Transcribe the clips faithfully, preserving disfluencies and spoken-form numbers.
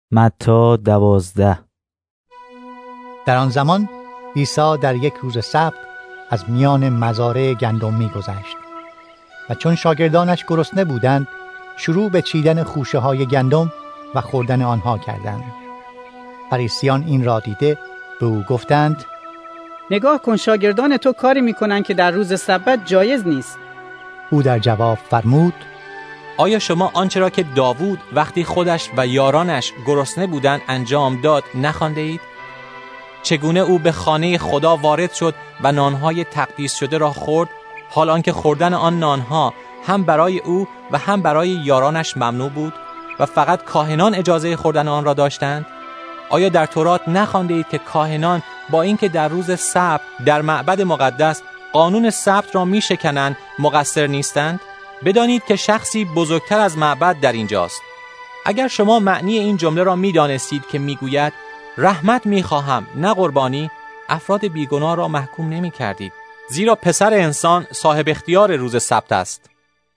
متی دوازده. در آن زمان عیسی در یک روز سبت از میان مزارع گندم می‌گذشت و چون شاگردانش گرسنه بودند شروع به چیدن خوشه های گندم و خوردن آنها کردند. فریسیان این را دیده به او گفتند: نگاه کن، شاگردان تو کاری میکنن که در روز سبت جایز نیست. او در جواب فرمود: آیا شما آنچه را که داوود وقتی خودش و یارانش گرسنه بودند انجام داد نخوانده اید؟ چگونه او به خانه خدا وارد شد و نانهای تقدیس شده را خورد، حال آنکه خوردن آن نانها هم برای او و هم برای یارانش ممنوع بود و فقط کاهنان اجازه خوردن آن را داشتند؟ آیا در تورات نخوانده اید که کاهنان با اینکه در روز سبت در معبد مقدس قانون سبت را میشکنند مقصر نیستند؟ بدانید که شخصی بزرگتر از معبد در اینجاست. اگر شما معنی این جمله را میدانستید که میگوید رحمت میخواهم نه قربانی، افراد بیگناه را محکوم نمی کردید، زیرا پسر انسان صاحب اختیار روز سبت است.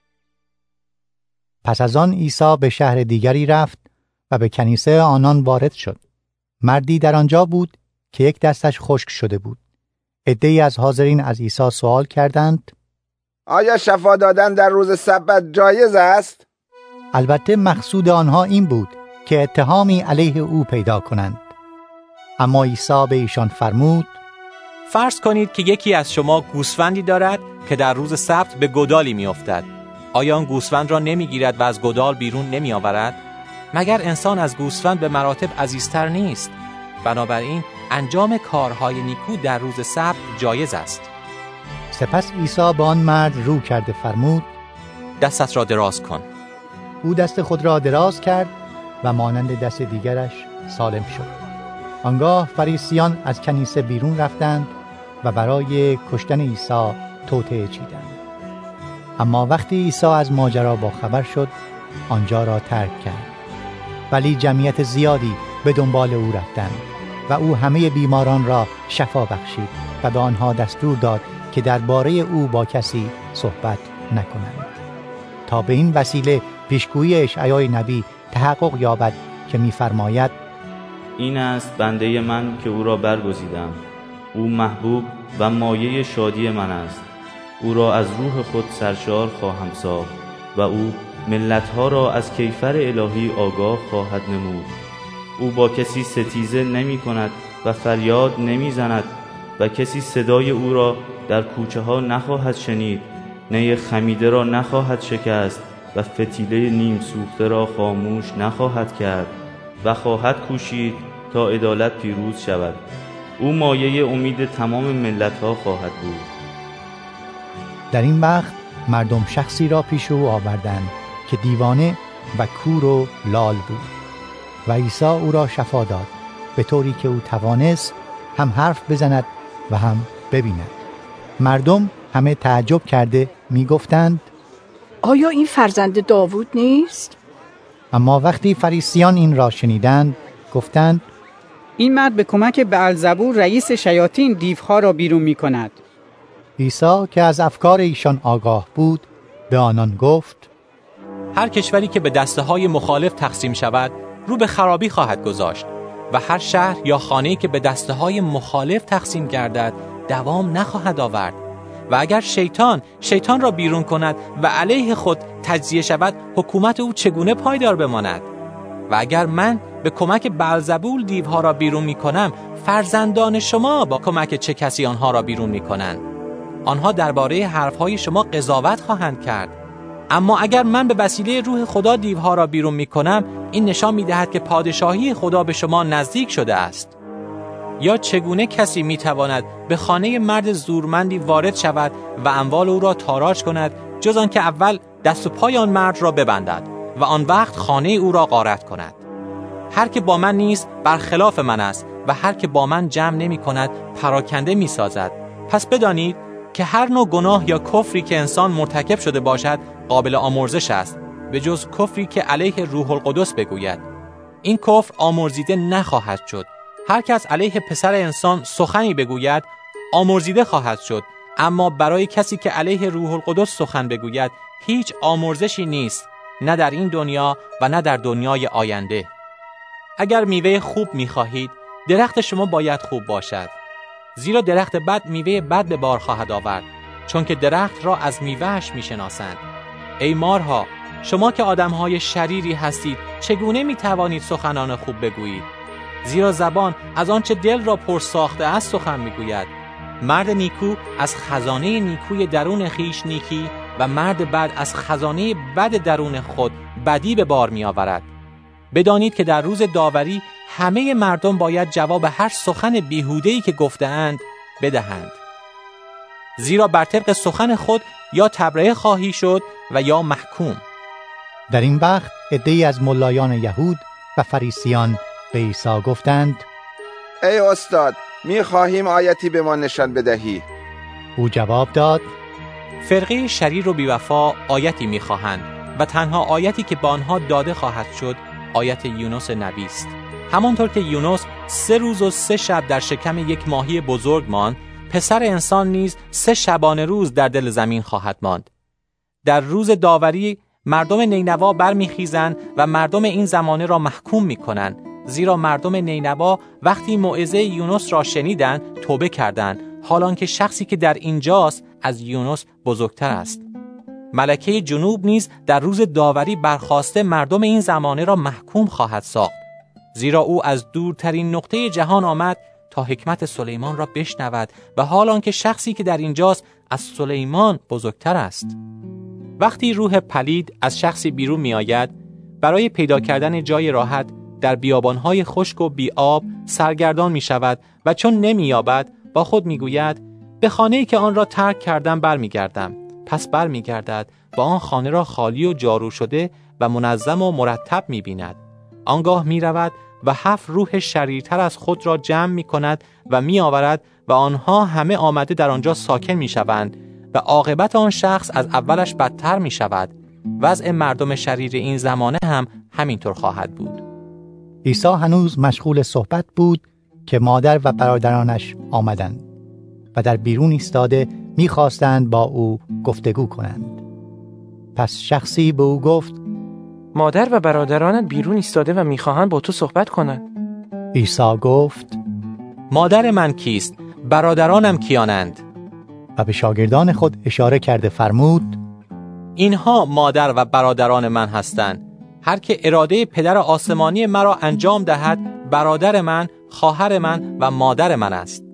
پس از آن عیسی به شهر دیگری رفت و به کنیسه آنان وارد شد. مردی در آنجا بود که یک دستش خشک شده بود. عده‌ای از حاضرین از عیسی سوال کردند: آیا شفا دادن در روز سبت جایز است؟ البته مقصود آنها این بود که اتهامی علیه او پیدا کنند. اما عیسی به ایشان فرمود: فرض کنید که یکی از شما گوسفندی دارد که در روز سبت به گودالی میافتد. آیا آن گوسفند را نمیگیرد و از گودال بیرون نمیآورد؟ مگر انسان از گوسفند به مراتب عزیزتر نیست؟ بنابراین انجام کارهای نیکو در روز سبت جایز است. سپس عیسی به آن مرد رو کرده فرمود: دستت را دراز کن. او دست خود را دراز کرد و مانند دست دیگرش سالم شد. آنگاه فریسیان از کنیسه بیرون رفتند و برای کشتن عیسی توطئه چیدند. اما وقتی عیسی از ماجرا باخبر شد آنجا را ترک کرد. ولی جمعیت زیادی به دنبال او رفتند و او همه بیماران را شفا بخشید و به آنها دستور داد که درباره او با کسی صحبت نکنند، تا به این وسیله پیشگویی اشعیا نبی تحقق یابد که می‌فرماید: این است بنده من که او را برگزیدم، او محبوب و مایه شادی من است. او را از روح خود سرشار خواهم ساخت و او ملت‌ها را از کیفر الهی آگاه خواهد نمود. او با کسی ستیزه نمی کند و فریاد نمی زند و کسی صدای او را در کوچه ها نخواهد شنید. نی خمیده را نخواهد شکست و فتیله نیم سوخته را خاموش نخواهد کرد و خواهد کوشید تا عدالت پیروز شود. او مایه امید تمام ملت‌ها خواهد بود. در این وقت مردم شخصی را پیش او آوردند که دیوانه و کور و لال بود و عیسی او را شفا داد، به طوری که او توانست هم حرف بزند و هم ببیند. مردم همه تعجب کرده می گفتند: آیا این فرزند داوود نیست؟ اما وقتی فریسیان این را شنیدند گفتند: این مرد به کمک بئلزبول رئیس شیاطین دیوها را بیرون می کند. عیسی که از افکار ایشان آگاه بود به آنان گفت: هر کشوری که به دسته های مخالف تقسیم شود رو به خرابی خواهد گذاشت و هر شهر یا خانه‌ای که به دسته های مخالف تقسیم گردد دوام نخواهد آورد. و اگر شیطان شیطان را بیرون کند و علیه خود تجزیه شود، حکومت او چگونه پایدار بماند؟ و اگر من به کمک بئلزبول دیوها را بیرون می کنم، فرزندان شما با کمک چه کسی آنها را بیرون می کنند؟ آنها درباره حرفهای شما قضاوت خواهند کرد. اما اگر من به وسیله روح خدا دیوها را بیرون می کنم، این نشان می دهد که پادشاهی خدا به شما نزدیک شده است. یا چگونه کسی می تواند به خانه مرد زورمندی وارد شود و اموال او را تاراج کند جز آن که اول دست و پای آن مرد را ببندد و آن وقت خانه او را غارت کند؟ هر که با من نیست برخلاف من است و هر که با من جمع نمی کند پراکنده می سازد. پس بدانید که هر نوع گناه یا کفری که انسان مرتکب شده باشد قابل آمرزش است، به جز کفری که علیه روح القدس بگوید. این کفر آمرزیده نخواهد شد. هر کس علیه پسر انسان سخنی بگوید آمرزیده خواهد شد، اما برای کسی که علیه روح القدس سخن بگوید هیچ آمرزشی نیست، نه در این دنیا و نه در دنیای آینده. اگر میوه خوب میخواهید، درخت شما باید خوب باشد. زیرا درخت بد میوه بد به بار خواهد آورد، چون که درخت را از میوهش میشناسند. ای مارها، شما که آدمهای شریری هستید، چگونه میتوانید سخنان خوب بگویید؟ زیرا زبان از آنچه دل را پر ساخته است سخن میگوید. مرد نیکو از خزانه نیکوی درون خیش نیکی و مرد بد از خزانه بد درون خود بدی به بار می آورد. بدانید که در روز داوری همه مردم باید جواب هر سخن بیهوده‌ای که گفته‌اند بدهند. زیرا بر طبق سخن خود یا تبرئه خواهی شد و یا محکوم. در این وقت عده‌ای از ملایان یهود و فریسیان به عیسی گفتند: ای استاد، می خواهیم آیتی به ما نشان بدهی. او جواب داد: فرقه شریر و بیوفا آیتی می خواهند و تنها آیتی که با آنها داده خواهد شد آیت یونس نبی است. همانطور که یونس سه روز و سه شب در شکم یک ماهی بزرگ ماند، پسر انسان نیز سه شبانه روز در دل زمین خواهد ماند. در روز داوری مردم نینوا برمیخیزند و مردم این زمانه را محکوم میکنند، زیرا مردم نینوا وقتی موعظه یونس را شنیدند توبه کردند، حالان که شخصی که در اینجاست از یونس بزرگتر است. ملکه جنوب نیز در روز داوری برخاسته مردم این زمانه را محکوم خواهد ساخت، زیرا او از دورترین نقطه جهان آمد تا حکمت سلیمان را بشنود و حالان که شخصی که در اینجاست از سلیمان بزرگتر است. وقتی روح پلید از شخصی بیرون می آید، برای پیدا کردن جای راحت در بیابانهای خشک و بی آب سرگردان می شود و چون نمی یابد با خود می گوید به خانه‌ای که آن را ترک کردم بر می گردم. پس بر می گردد با آن خانه را خالی و جارو شده و منظم و مرتب می بیند. آنگاه می رود و هفت روح شریرتر از خود را جمع می کند و می آورد و آنها همه آمده در آنجا ساکن می شوند و عاقبت آن شخص از اولش بدتر می شود. وضع مردم شریر این زمانه هم همینطور خواهد بود. عیسی هنوز مشغول صحبت بود که مادر و برادرانش آمدند و در بیرون ایستاده می‌خواستند با او گفتگو کنند. پس شخصی به او گفت: مادر و برادرانت بیرون ایستاده و می‌خواهند با تو صحبت کنند. عیسی گفت: مادر من کیست؟ برادرانم کیانند؟ و به شاگردان خود اشاره کرده فرمود: اینها مادر و برادران من هستند. هر که اراده پدر آسمانی مرا انجام دهد، برادر من، خواهر من و مادر من است.